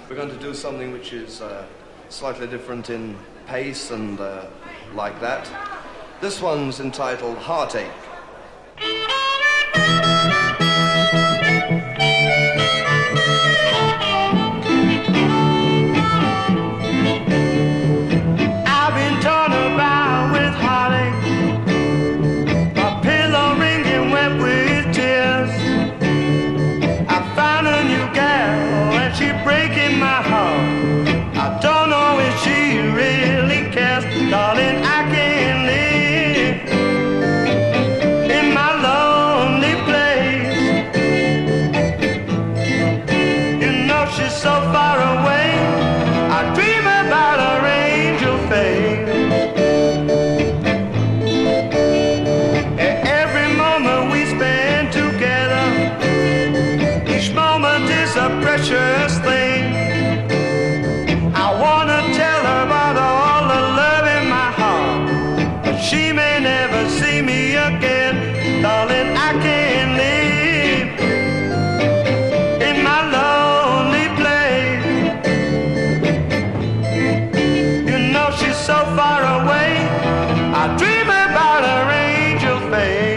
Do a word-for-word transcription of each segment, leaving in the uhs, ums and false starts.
We're going to do something which is uh, slightly different in pace and uh, like that. This one's entitled Heartache. I've been torn about with heartache, my pillow ringing wet with tears. I found a new gal and she breaking my heart. I don't know if she really cares, darling. I can't live in my lonely place. You know she's so far away, I dream about her angel face. Every moment we spend together, each moment is a precious thing. I wanna tell her about all the love in my heart, but she may never see me again. Darling, I can't live in my lonely place. You know she's so far away, I dream about her angel face.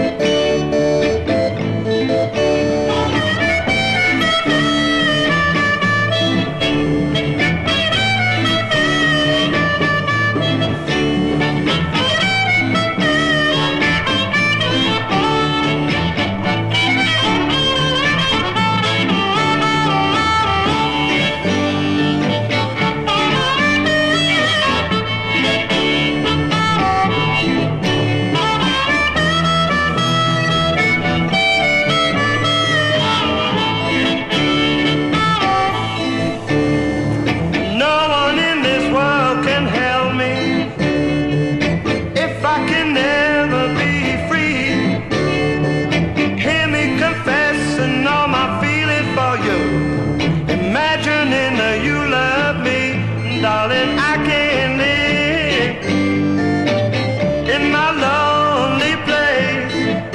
Darling, I can't live in my lonely place.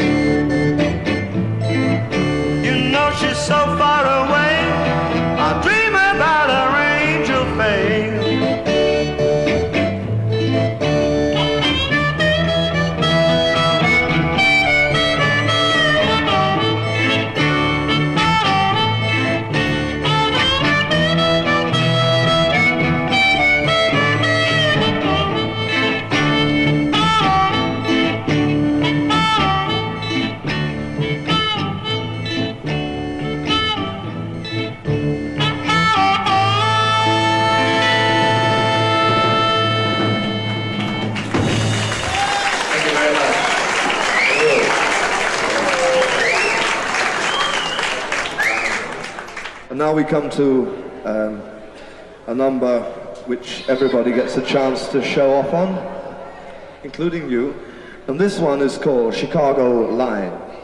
You know she's so far away, I dream about her angel face. And now we come to um, a number which everybody gets a chance to show off on, including you. And this one is called Chicago Line.